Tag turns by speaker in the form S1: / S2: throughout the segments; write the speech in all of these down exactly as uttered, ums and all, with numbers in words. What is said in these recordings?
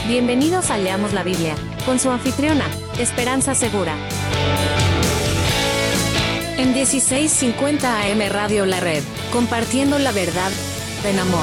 S1: Bienvenidos a Leamos la Biblia, con su anfitriona, Esperanza Segura. En dieciséis cincuenta A M Radio La Red, compartiendo la verdad en amor.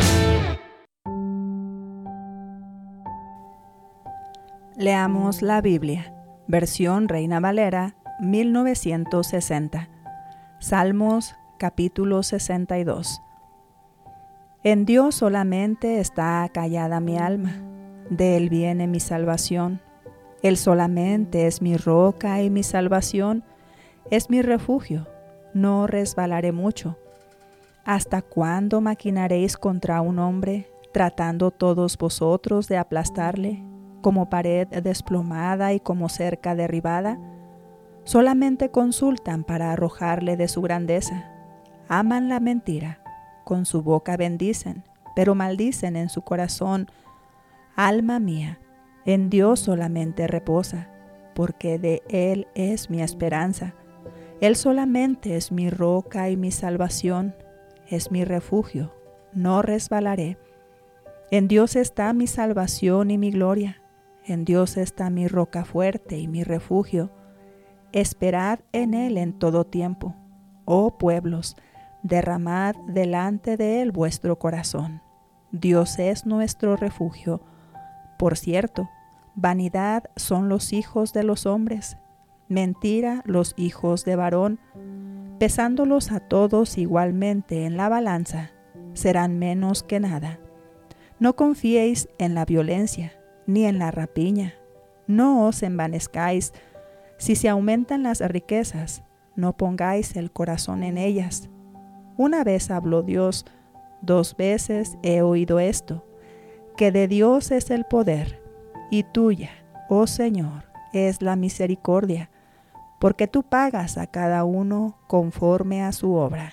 S2: Leamos la Biblia, versión Reina Valera, mil novecientos sesenta. Salmos, capítulo sesenta y dos. En Dios solamente está callada mi alma, de Él viene mi salvación. Él solamente es mi roca y mi salvación, es mi refugio, no resbalaré mucho. ¿Hasta cuándo maquinaréis contra un hombre, tratando todos vosotros de aplastarle, como pared desplomada y como cerca derribada? Solamente consultan para arrojarle de su grandeza. Aman la mentira, con su boca bendicen, pero maldicen en su corazón. Alma mía, en Dios solamente reposa, porque de Él es mi esperanza. Él solamente es mi roca y mi salvación, es mi refugio, no resbalaré. En Dios está mi salvación y mi gloria, en Dios está mi roca fuerte y mi refugio. Esperad en Él en todo tiempo, oh pueblos, derramad delante de Él vuestro corazón. Dios es nuestro refugio. Por cierto, vanidad son los hijos de los hombres, mentira los hijos de varón. Pesándolos a todos igualmente en la balanza, serán menos que nada. No confiéis en la violencia, ni en la rapiña. No os envanezcáis. Si se aumentan las riquezas, no pongáis el corazón en ellas. Una vez habló Dios, dos veces he oído esto, que de Dios es el poder, y tuya, oh Señor, es la misericordia, porque tú pagas a cada uno conforme a su obra.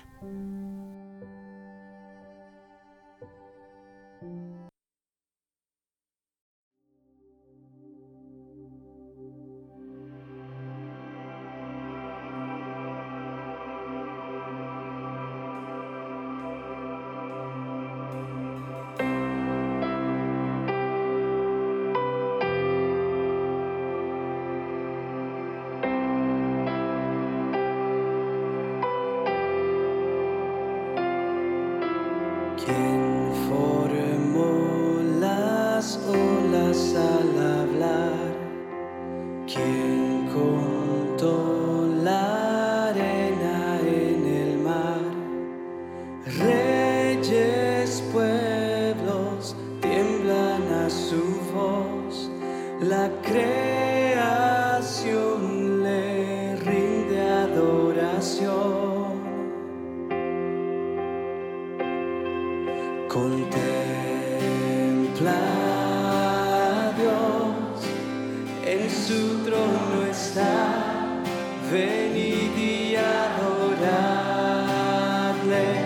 S3: ¿Quién formó las olas al hablar? ¿Quién contó la arena en el mar? Reyes, pueblos, tiemblan a su voz. La creación le rinde adoración. Contempla a Dios, en su trono está, venid y adoradle.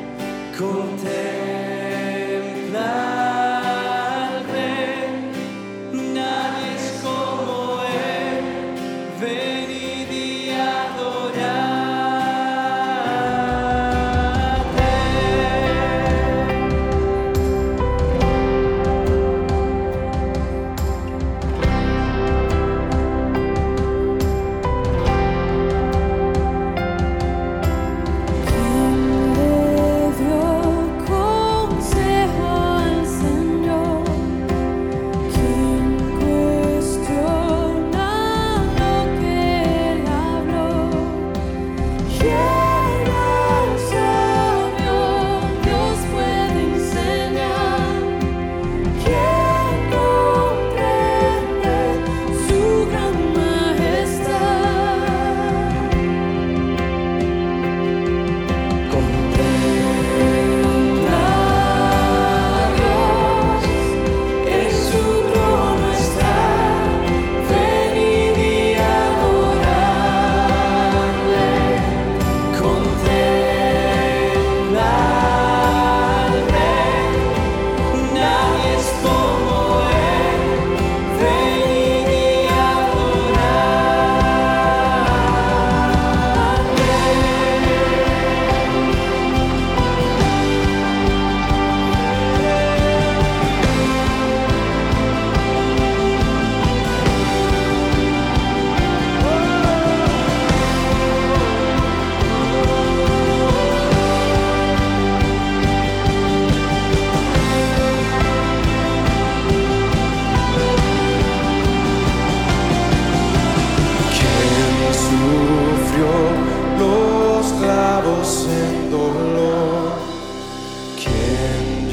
S3: Contempla al Rey, nadie es como Él, venid y adoradle.
S4: Consejo al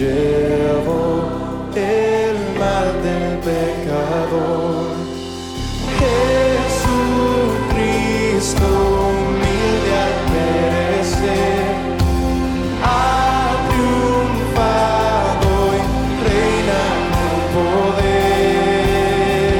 S3: llevó el mal del pecador. Jesucristo humilde al perecer, ha triunfado y reina con poder.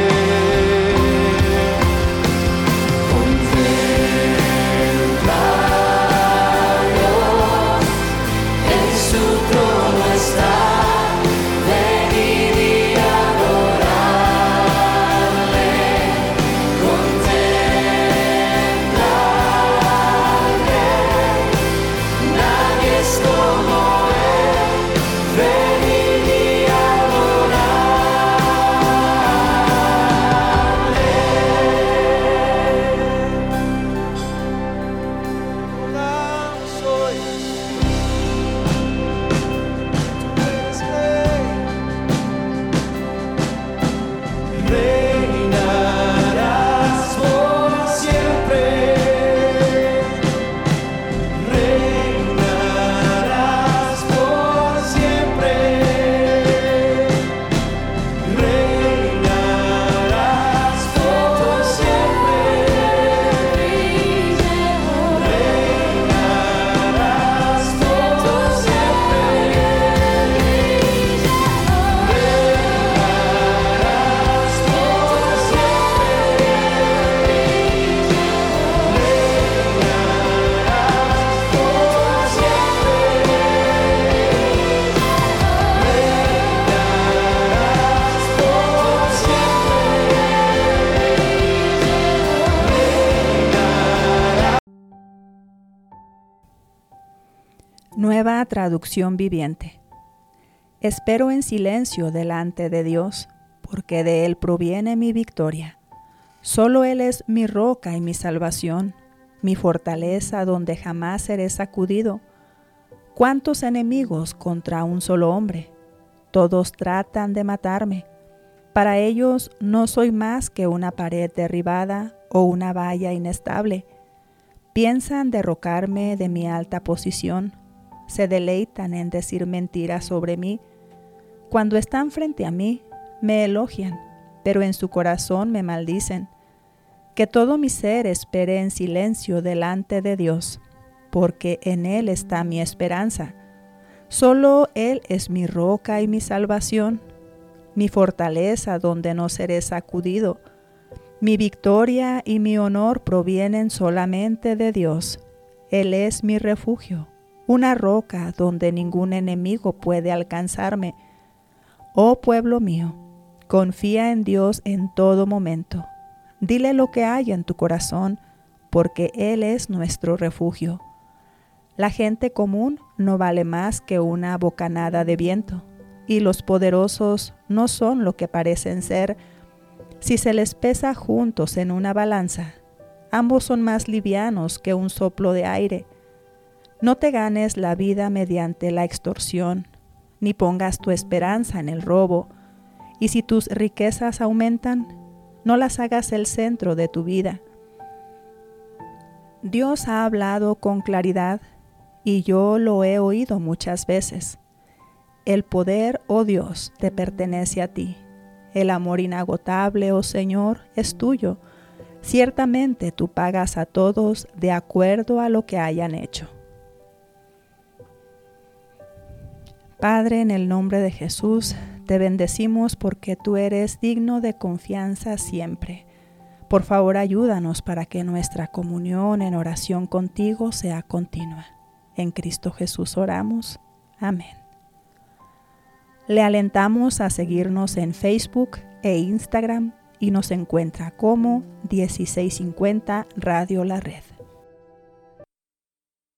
S3: Contempla a Dios, en su trono está, venid y adorarle. Contempla al Rey, nadie es como Él, venid y adorarle. Adoramos hoy, tú eres Rey. Reinarás por siempre, reinarás por siempre, reinarás por siempre, reinarás por siempre, reinarás por
S2: Nueva traducción viviente. Espero en silencio delante de Dios, porque de Él proviene mi victoria. Solo Él es mi roca y mi salvación, mi fortaleza donde jamás seré sacudido. ¿Cuántos enemigos contra un solo hombre? Todos tratan de matarme. Para ellos no soy más que una pared derribada o una valla inestable. Piensan derrocarme de mi alta posición. Se deleitan en decir mentiras sobre mí. Cuando están frente a mí, me elogian, pero en su corazón me maldicen. Que todo mi ser espere en silencio delante de Dios, porque en Él está mi esperanza. Solo Él es mi roca y mi salvación, mi fortaleza donde no seré sacudido. Mi victoria y mi honor provienen solamente de Dios. Él es mi refugio, una roca donde ningún enemigo puede alcanzarme. Oh pueblo mío, confía en Dios en todo momento. Dile lo que hay en tu corazón, porque Él es nuestro refugio. La gente común no vale más que una bocanada de viento, y los poderosos no son lo que parecen ser. Si se les pesa juntos en una balanza, ambos son más livianos que un soplo de aire. No te ganes la vida mediante la extorsión, ni pongas tu esperanza en el robo, y si tus riquezas aumentan, no las hagas el centro de tu vida. Dios ha hablado con claridad, y yo lo he oído muchas veces. El poder, oh Dios, te pertenece a ti. El amor inagotable, oh Señor, es tuyo. Ciertamente tú pagas a todos de acuerdo a lo que hayan hecho. Padre, en el nombre de Jesús, te bendecimos porque tú eres digno de confianza siempre. Por favor, ayúdanos para que nuestra comunión en oración contigo sea continua. En Cristo Jesús oramos. Amén. Le alentamos a seguirnos en Facebook e Instagram y nos encuentra como dieciséis cincuenta Radio La Red.